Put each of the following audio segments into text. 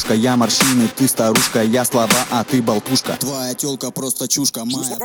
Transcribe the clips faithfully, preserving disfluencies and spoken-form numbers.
подружка. Я морщины, ты старушка, я слова, а ты болтушка. Твоя тёлка просто чушка моя.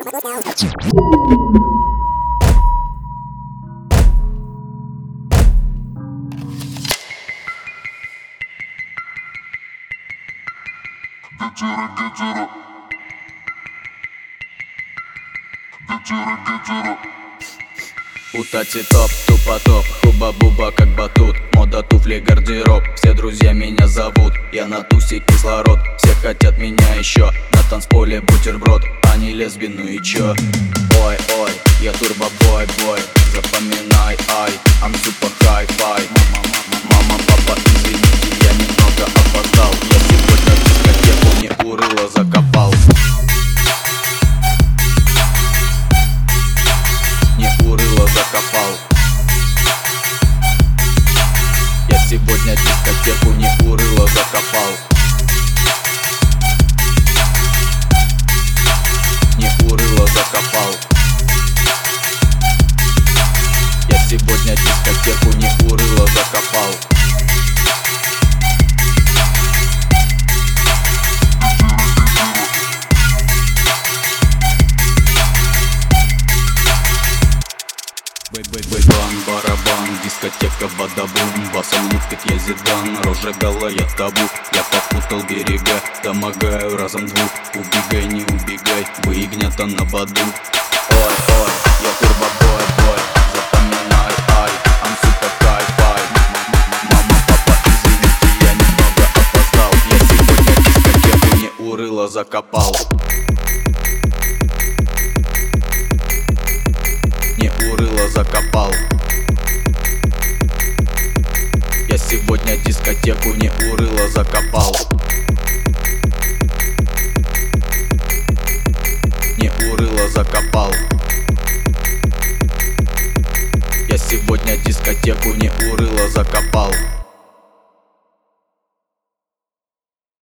У Тати топ, тупо топ, хуба-буба как батут. Мода, туфли, гардероб, все друзья меня зовут. Я на тусе кислород, все хотят меня еще. На танцполе бутерброд, они лесби, ну и чё? Ой, ой, я турбо-бой, бой, запоминай, ай, I'm super high-fi. Мама, папа, извините, я немного опоздал. Я сегодня в дискотеку не урыло закопал. Не урыло закопал. Я сегодня дискотеку не урыло закопал. Не урыло закопал. Я сегодня дискотеку не урыло закопал. Бэйбэйбэйбан, барабан, дискотека бадабум. Басом лупит я Зидан, рожа голая табу. Я попутал берега, домогаю разом двух. Убегай, не убегай, выигнята на баду. Ой, ой, я турбо-бой, бой, запоминай, ай, I'm super high-fi. Мама, папа, извините, я немного опоздал. Я сегодня дискотеку не урыло закопал. Не урыло закопал. Я сегодня дискотеку не урыло закопал. Не урыло закопал. Я сегодня дискотеку не урыло закопал.